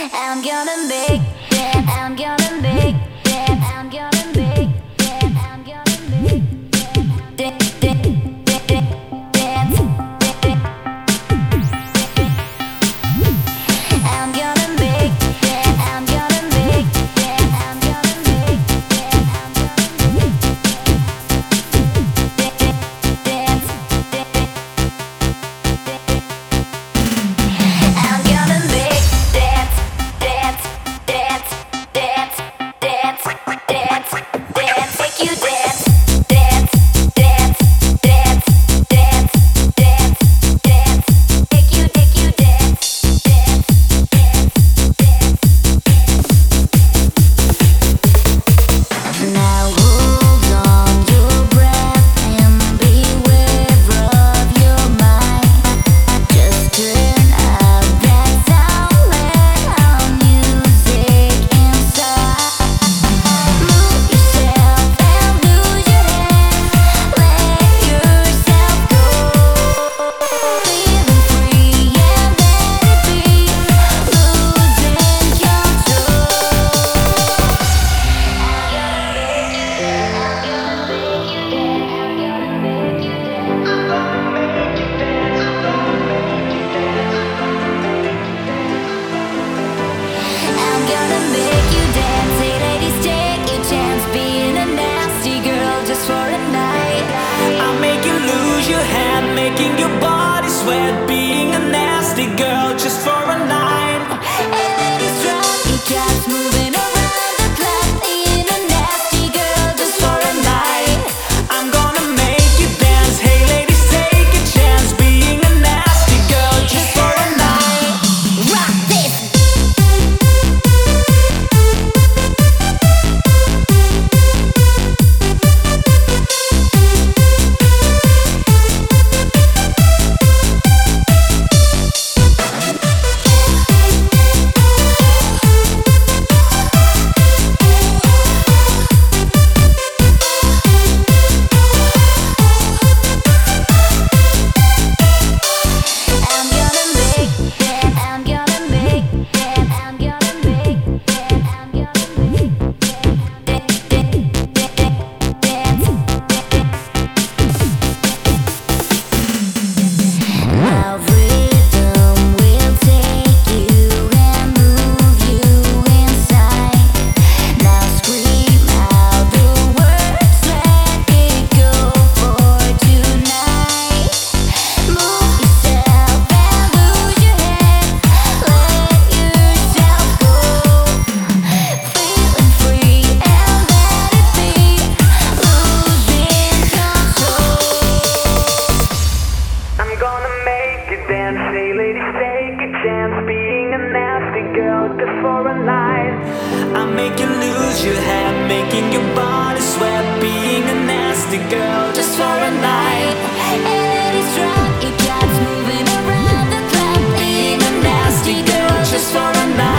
I'm gonna make that. I'm gonna make that. I'm gonna make that. I'm gonna make that. Dance. I'm gonna make that. I'm gonna make that. I'm gonna make that. Dance. I'm gonna make dance, dance, dance, dance, dance, dance, dance, make you dance, dance, dance, dance, dance, dance, dance, make you dance, dance, Now hold on your breath and beware of your mind. Just turn up that sound, let our music inside. Move yourself and lose your head, let yourself go. Feeling free and let it be, losing control. I'm gonna make you dance. Hey ladies, take your chance, being a nasty girl just for a night. I'll make you lose your head, making your body sweat. Being a nasty girl just for a night. Hey ladies, drop your caps, moving around the club, being a nasty girl just for a night. I'm gonna make you dance. Hey ladies, take a chance. Being a nasty girl just for a night. Rock this. I'm gonna make that. I'm gonna make that. I'm gonna make that. I'm gonna make that. Dance. Our rhythm will take you and move you inside. Now scream out the words, let it go for tonight. Move yourself and lose your head, let yourself go. Feeling free and let it be, losing control. I'm gonna make you dance. Hey ladies, take a chance. Being a nasty girl just for a night. I'll make you lose your head, making your body sweat. Being a nasty girl just for a night. Hey ladies, drop your caps, moving around the club, Being a nasty girl just for a night.